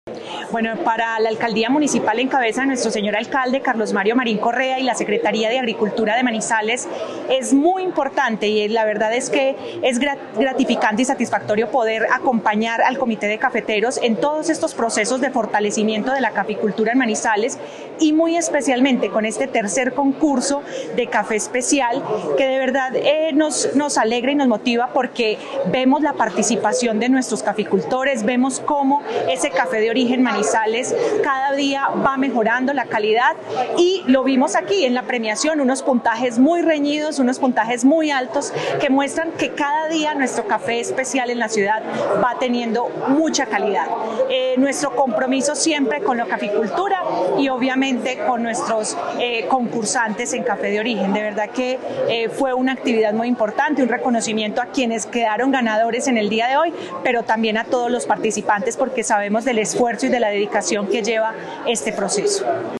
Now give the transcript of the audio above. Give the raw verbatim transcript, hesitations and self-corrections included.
Bueno, para la Alcaldía Municipal en cabeza de nuestro señor alcalde Carlos Mario Marín Correa y la Secretaría de Agricultura de Manizales es muy importante y la verdad es que es gratificante y satisfactorio poder acompañar al Comité de Cafeteros en todos estos procesos de fortalecimiento de la caficultura en Manizales y muy especialmente con este tercer concurso de café especial que de verdad eh, nos, nos alegra y nos motiva porque vemos la participación de nuestros caficultores, vemos cómo ese café de origen Manizales cada día va mejorando la calidad y lo vimos aquí en la premiación, unos puntajes muy reñidos, unos puntajes muy altos que muestran que cada día nuestro café especial en la ciudad va teniendo mucha calidad. Eh, nuestro compromiso siempre con la caficultura y obviamente con nuestros eh, concursantes en café de origen. De verdad que eh, fue una actividad muy importante, un reconocimiento a quienes quedaron ganadores en el día de hoy, pero también a todos los participantes porque sabemos del esfuerzo y de la dedicación que lleva este proceso.